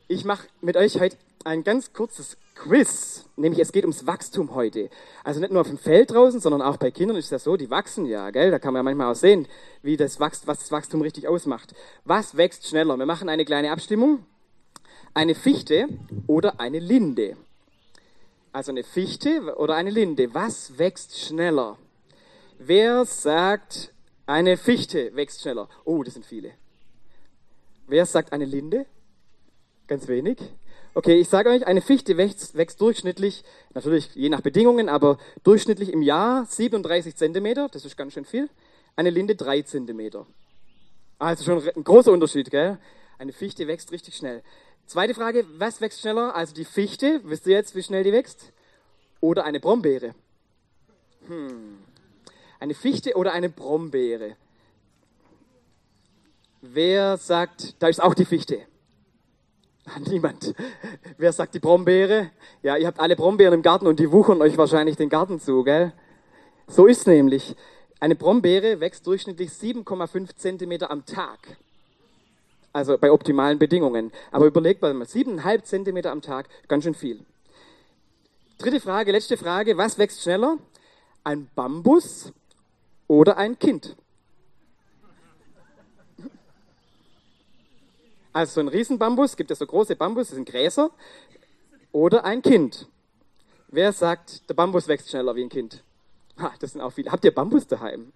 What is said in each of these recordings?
Ich mache mit euch heute ein ganz kurzes Quiz, nämlich es geht ums Wachstum heute. Also nicht nur auf dem Feld draußen, sondern auch bei Kindern ist es ja so, die wachsen ja, gell? Da kann man ja manchmal auch sehen, wie das wächst, was das Wachstum richtig ausmacht. Was wächst schneller? Wir machen eine kleine Abstimmung. Eine Fichte oder eine Linde? Also eine Fichte oder eine Linde? Was wächst schneller? Wer sagt, eine Fichte wächst schneller? Oh, das sind viele. Wer sagt eine Linde? Ganz wenig. Okay, ich sage euch, eine Fichte wächst durchschnittlich, natürlich je nach Bedingungen, aber durchschnittlich im Jahr 37 Zentimeter, das ist ganz schön viel. Eine Linde 3 Zentimeter. Also schon ein großer Unterschied, gell? Eine Fichte wächst richtig schnell. Zweite Frage, was wächst schneller? Also die Fichte, wisst ihr jetzt, wie schnell die wächst? Oder eine Brombeere? Eine Fichte oder eine Brombeere? Wer sagt, da ist auch die Fichte? Niemand. Wer sagt die Brombeere? Ja, ihr habt alle Brombeeren im Garten und die wuchern euch wahrscheinlich den Garten zu, gell? So ist nämlich. Eine Brombeere wächst durchschnittlich 7,5 Zentimeter am Tag. Also bei optimalen Bedingungen. Aber überlegt mal, 7,5 Zentimeter am Tag, ganz schön viel. Dritte Frage, letzte Frage, was wächst schneller? Ein Bambus oder ein Kind? Also so ein Riesenbambus, gibt es so große Bambus, das sind Gräser, oder ein Kind. Wer sagt, der Bambus wächst schneller wie ein Kind? Ha, das sind auch viele. Habt ihr Bambus daheim?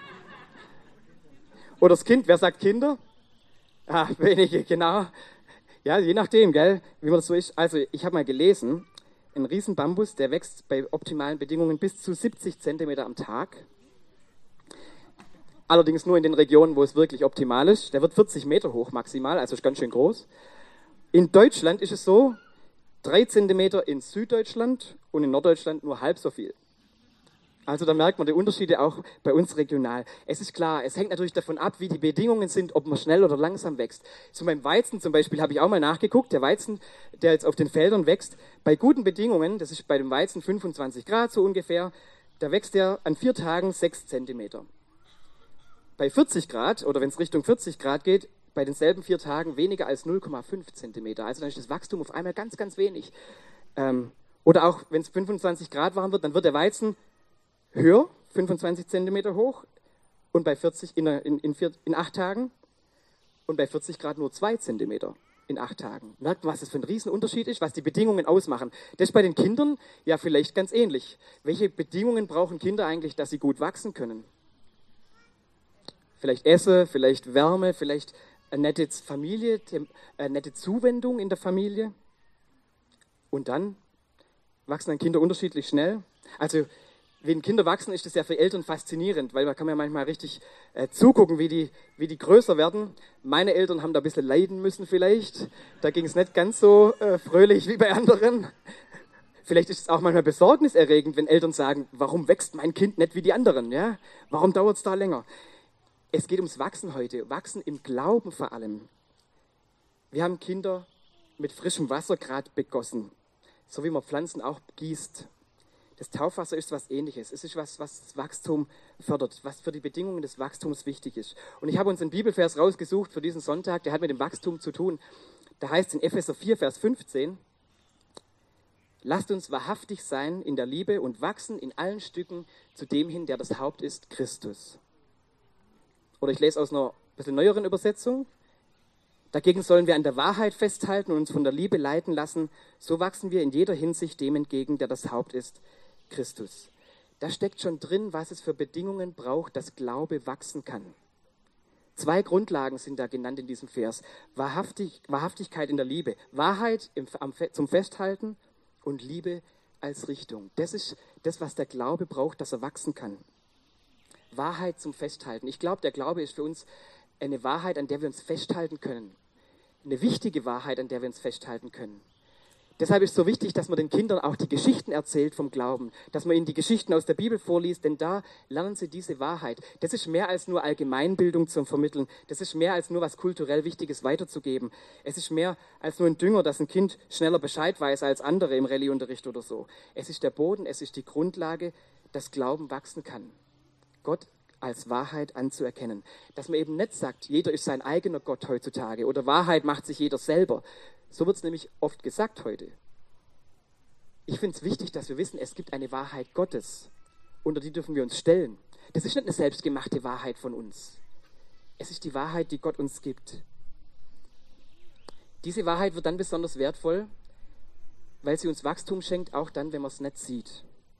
Oder das Kind, wer sagt Kinder? Ah, wenige, genau. Ja, je nachdem, gell, wie man das so ist. Also ich habe mal gelesen, ein Riesenbambus, der wächst bei optimalen Bedingungen bis zu 70 Zentimeter am Tag. Allerdings nur in den Regionen, wo es wirklich optimal ist. Der wird 40 Meter hoch maximal, also ist ganz schön groß. In Deutschland ist es so, 3 Zentimeter in Süddeutschland und in Norddeutschland nur halb so viel. Also da merkt man die Unterschiede auch bei uns regional. Es ist klar, es hängt natürlich davon ab, wie die Bedingungen sind, ob man schnell oder langsam wächst. So beim Weizen zum Beispiel habe ich auch mal nachgeguckt. Der Weizen, der jetzt auf den Feldern wächst, bei guten Bedingungen, das ist bei dem Weizen 25 Grad so ungefähr, da wächst der an 4 Tagen 6 Zentimeter. Bei 40 Grad oder wenn es Richtung 40 Grad geht, bei denselben 4 Tagen weniger als 0,5 Zentimeter. Also dann ist das Wachstum auf einmal ganz, ganz wenig. Oder auch wenn es 25 Grad warm wird, dann wird der Weizen höher, 25 Zentimeter hoch und bei 40 in 8 Tagen und bei 40 Grad nur 2 Zentimeter in 8 Tagen. Merkt man, was das für ein Riesenunterschied ist, was die Bedingungen ausmachen. Das ist bei den Kindern ja vielleicht ganz ähnlich. Welche Bedingungen brauchen Kinder eigentlich, dass sie gut wachsen können? Vielleicht Essen, vielleicht Wärme, vielleicht eine nette Familie, eine nette Zuwendung in der Familie. Und dann wachsen dann Kinder unterschiedlich schnell. Also wenn Kinder wachsen, ist das ja für Eltern faszinierend, weil man kann ja manchmal richtig zugucken, wie die größer werden. Meine Eltern haben da ein bisschen leiden müssen vielleicht. Da ging es nicht ganz so fröhlich wie bei anderen. Vielleicht ist es auch manchmal besorgniserregend, wenn Eltern sagen, warum wächst mein Kind nicht wie die anderen? Ja? Warum dauert es da länger? Es geht ums Wachsen heute, Wachsen im Glauben vor allem. Wir haben Kinder mit frischem Wasser gerade begossen, so wie man Pflanzen auch gießt. Das Taufwasser ist was Ähnliches. Es ist was das Wachstum fördert, was für die Bedingungen des Wachstums wichtig ist. Und ich habe uns einen Bibelvers rausgesucht für diesen Sonntag, der hat mit dem Wachstum zu tun. Da heißt es in Epheser 4, Vers 15, lasst uns wahrhaftig sein in der Liebe und wachsen in allen Stücken zu dem hin, der das Haupt ist, Christus. Oder ich lese aus einer bisschen neueren Übersetzung. Dagegen sollen wir an der Wahrheit festhalten und uns von der Liebe leiten lassen. So wachsen wir in jeder Hinsicht dem entgegen, der das Haupt ist, Christus. Da steckt schon drin, was es für Bedingungen braucht, dass Glaube wachsen kann. 2 Grundlagen sind da genannt in diesem Vers. Wahrhaftigkeit in der Liebe. Wahrheit zum Festhalten und Liebe als Richtung. Das ist das, was der Glaube braucht, dass er wachsen kann. Wahrheit zum Festhalten. Ich glaube, der Glaube ist für uns eine Wahrheit, an der wir uns festhalten können. Eine wichtige Wahrheit, an der wir uns festhalten können. Deshalb ist es so wichtig, dass man den Kindern auch die Geschichten erzählt vom Glauben, dass man ihnen die Geschichten aus der Bibel vorliest, denn da lernen sie diese Wahrheit. Das ist mehr als nur Allgemeinbildung zum Vermitteln. Das ist mehr als nur was kulturell Wichtiges weiterzugeben. Es ist mehr als nur ein Dünger, dass ein Kind schneller Bescheid weiß als andere im Rallyeunterricht oder so. Es ist der Boden, es ist die Grundlage, dass Glauben wachsen kann. Gott als Wahrheit anzuerkennen. Dass man eben nicht sagt, jeder ist sein eigener Gott heutzutage oder Wahrheit macht sich jeder selber. So wird es nämlich oft gesagt heute. Ich finde es wichtig, dass wir wissen, es gibt eine Wahrheit Gottes. Unter die dürfen wir uns stellen. Das ist nicht eine selbstgemachte Wahrheit von uns. Es ist die Wahrheit, die Gott uns gibt. Diese Wahrheit wird dann besonders wertvoll, weil sie uns Wachstum schenkt, auch dann, wenn man es nicht sieht.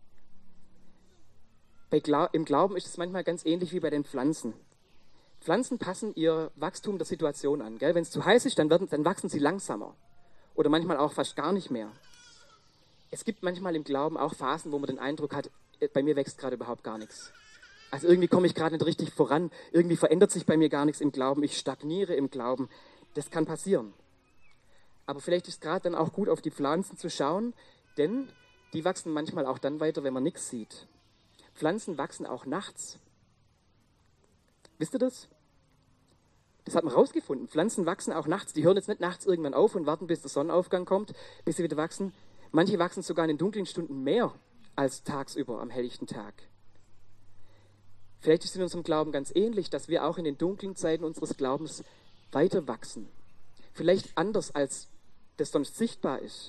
Im Glauben ist es manchmal ganz ähnlich wie bei den Pflanzen. Pflanzen passen ihr Wachstum der Situation an. Wenn es zu heiß ist, dann wachsen sie langsamer. Oder manchmal auch fast gar nicht mehr. Es gibt manchmal im Glauben auch Phasen, wo man den Eindruck hat, bei mir wächst gerade überhaupt gar nichts. Also irgendwie komme ich gerade nicht richtig voran. Irgendwie verändert sich bei mir gar nichts im Glauben. Ich stagniere im Glauben. Das kann passieren. Aber vielleicht ist gerade dann auch gut, auf die Pflanzen zu schauen, denn die wachsen manchmal auch dann weiter, wenn man nichts sieht. Pflanzen wachsen auch nachts. Wisst ihr das? Das hat man rausgefunden. Pflanzen wachsen auch nachts. Die hören jetzt nicht nachts irgendwann auf und warten, bis der Sonnenaufgang kommt, bis sie wieder wachsen. Manche wachsen sogar in den dunklen Stunden mehr als tagsüber am helllichten Tag. Vielleicht ist es in unserem Glauben ganz ähnlich, dass wir auch in den dunklen Zeiten unseres Glaubens weiter wachsen. Vielleicht anders, als das sonst sichtbar ist.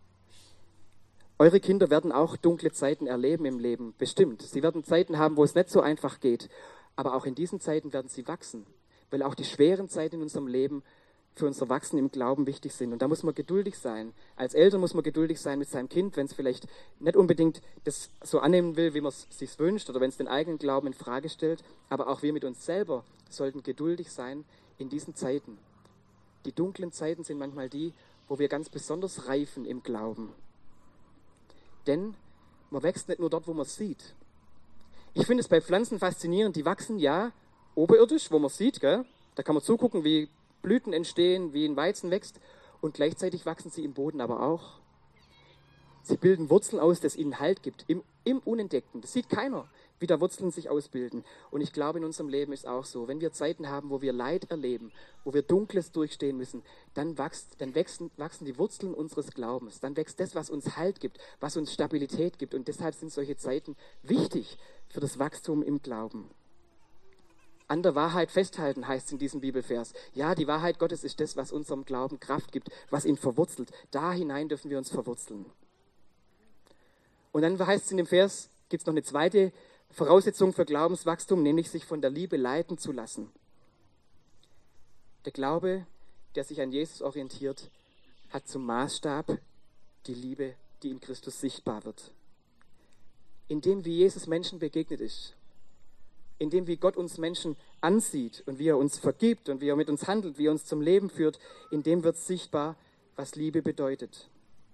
Eure Kinder werden auch dunkle Zeiten erleben im Leben, bestimmt. Sie werden Zeiten haben, wo es nicht so einfach geht. Aber auch in diesen Zeiten werden sie wachsen, weil auch die schweren Zeiten in unserem Leben für unser Wachsen im Glauben wichtig sind. Und da muss man geduldig sein. Als Eltern muss man geduldig sein mit seinem Kind, wenn es vielleicht nicht unbedingt das so annehmen will, wie man es sich wünscht, oder wenn es den eigenen Glauben in Frage stellt. Aber auch wir mit uns selber sollten geduldig sein in diesen Zeiten. Die dunklen Zeiten sind manchmal die, wo wir ganz besonders reifen im Glauben. Denn man wächst nicht nur dort, wo man es sieht. Ich finde es bei Pflanzen faszinierend, die wachsen ja oberirdisch, wo man es sieht, gell? Da kann man zugucken, wie Blüten entstehen, wie ein Weizen wächst, und gleichzeitig wachsen sie im Boden aber auch. Sie bilden Wurzeln aus, das ihnen Halt gibt, im Unentdeckten. Das sieht keiner, wie da Wurzeln sich ausbilden. Und ich glaube, in unserem Leben ist auch so, wenn wir Zeiten haben, wo wir Leid erleben, wo wir Dunkles durchstehen müssen, dann wachsen die Wurzeln unseres Glaubens. Dann wächst das, was uns Halt gibt, was uns Stabilität gibt. Und deshalb sind solche Zeiten wichtig für das Wachstum im Glauben. An der Wahrheit festhalten, heißt es in diesem Bibelvers. Ja, die Wahrheit Gottes ist das, was unserem Glauben Kraft gibt, was ihn verwurzelt. Da hinein dürfen wir uns verwurzeln. Und dann heißt es in dem Vers, gibt es noch eine zweite Voraussetzung für Glaubenswachstum, nämlich sich von der Liebe leiten zu lassen. Der Glaube, der sich an Jesus orientiert, hat zum Maßstab die Liebe, die in Christus sichtbar wird. In dem, wie Jesus Menschen begegnet ist, in dem, wie Gott uns Menschen ansieht und wie er uns vergibt und wie er mit uns handelt, wie er uns zum Leben führt, in dem wird sichtbar, was Liebe bedeutet.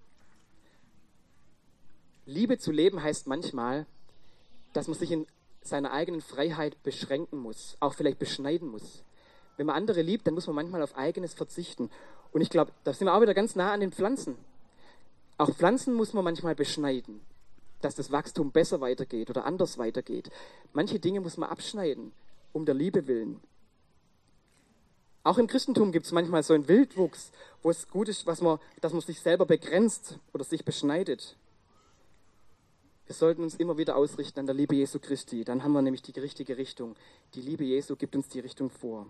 Liebe zu leben heißt manchmal, dass man sich in seiner eigenen Freiheit beschränken muss, auch vielleicht beschneiden muss. Wenn man andere liebt, dann muss man manchmal auf Eigenes verzichten. Und ich glaube, da sind wir auch wieder ganz nah an den Pflanzen. Auch Pflanzen muss man manchmal beschneiden, dass das Wachstum besser weitergeht oder anders weitergeht. Manche Dinge muss man abschneiden, um der Liebe willen. Auch im Christentum gibt es manchmal so einen Wildwuchs, wo es gut ist, dass man sich selber begrenzt oder sich beschneidet. Wir sollten uns immer wieder ausrichten an der Liebe Jesu Christi. Dann haben wir nämlich die richtige Richtung. Die Liebe Jesu gibt uns die Richtung vor.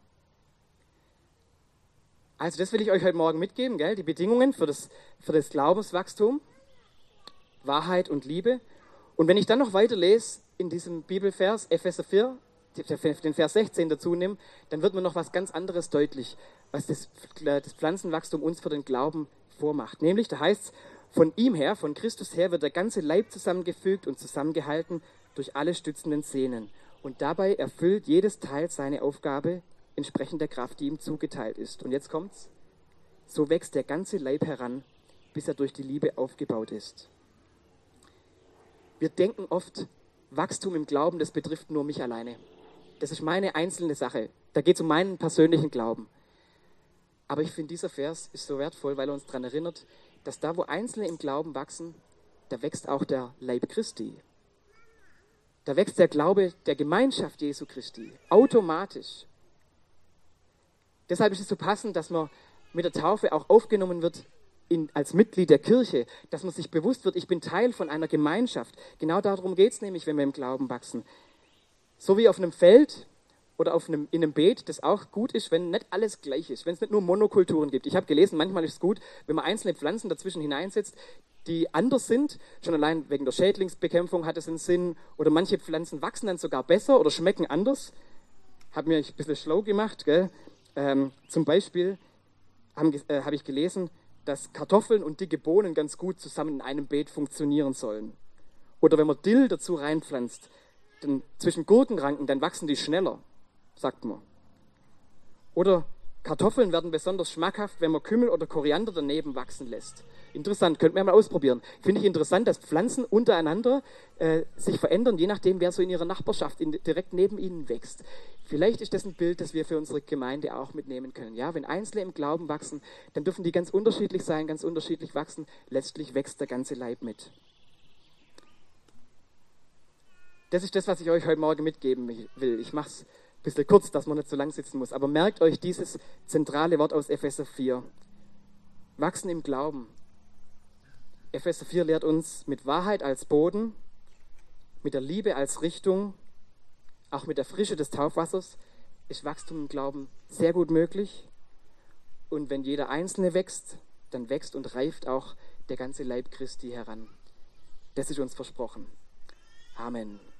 Also das will ich euch heute Morgen mitgeben, gell? Die Bedingungen für das Glaubenswachstum. Wahrheit und Liebe. Und wenn ich dann noch weiterlese in diesem Bibelvers, Epheser 4, den Vers 16 dazu nehme, dann wird mir noch was ganz anderes deutlich, was das Pflanzenwachstum uns für den Glauben vormacht. Nämlich, da heißt es, von ihm her, von Christus her, wird der ganze Leib zusammengefügt und zusammengehalten durch alle stützenden Sehnen. Und dabei erfüllt jedes Teil seine Aufgabe entsprechend der Kraft, die ihm zugeteilt ist. Und jetzt kommt's. So wächst der ganze Leib heran, bis er durch die Liebe aufgebaut ist. Wir denken oft, Wachstum im Glauben, das betrifft nur mich alleine. Das ist meine einzelne Sache. Da geht es um meinen persönlichen Glauben. Aber ich finde, dieser Vers ist so wertvoll, weil er uns daran erinnert, dass da, wo Einzelne im Glauben wachsen, da wächst auch der Leib Christi. Da wächst der Glaube der Gemeinschaft Jesu Christi automatisch. Deshalb ist es so passend, dass man mit der Taufe auch aufgenommen wird als Mitglied der Kirche, dass man sich bewusst wird, ich bin Teil von einer Gemeinschaft. Genau darum geht es nämlich, wenn wir im Glauben wachsen. So wie auf einem Feld oder in einem Beet, das auch gut ist, wenn nicht alles gleich ist, wenn es nicht nur Monokulturen gibt. Ich habe gelesen, manchmal ist es gut, wenn man einzelne Pflanzen dazwischen hineinsetzt, die anders sind. Schon allein wegen der Schädlingsbekämpfung hat es einen Sinn. Oder manche Pflanzen wachsen dann sogar besser oder schmecken anders. Habe mir ein bisschen schlau gemacht. Gell? Zum Beispiel habe ich gelesen, dass Kartoffeln und dicke Bohnen ganz gut zusammen in einem Beet funktionieren sollen. Oder wenn man Dill dazu reinpflanzt, dann zwischen Gurkenranken, dann wachsen die schneller, sagt man. Oder Kartoffeln werden besonders schmackhaft, wenn man Kümmel oder Koriander daneben wachsen lässt. Interessant, könnten wir mal ausprobieren. Finde ich interessant, dass Pflanzen untereinander sich verändern, je nachdem, wer so in ihrer Nachbarschaft direkt neben ihnen wächst. Vielleicht ist das ein Bild, das wir für unsere Gemeinde auch mitnehmen können. Ja, wenn Einzelne im Glauben wachsen, dann dürfen die ganz unterschiedlich sein, ganz unterschiedlich wachsen. Letztlich wächst der ganze Leib mit. Das ist das, was ich euch heute Morgen mitgeben will. Ich mache es ein bisschen kurz, dass man nicht so lang sitzen muss. Aber merkt euch dieses zentrale Wort aus Epheser 4. Wachsen im Glauben. Epheser 4 lehrt uns mit Wahrheit als Boden, mit der Liebe als Richtung, auch mit der Frische des Taufwassers, ist Wachstum im Glauben sehr gut möglich. Und wenn jeder Einzelne wächst, dann wächst und reift auch der ganze Leib Christi heran. Das ist uns versprochen. Amen.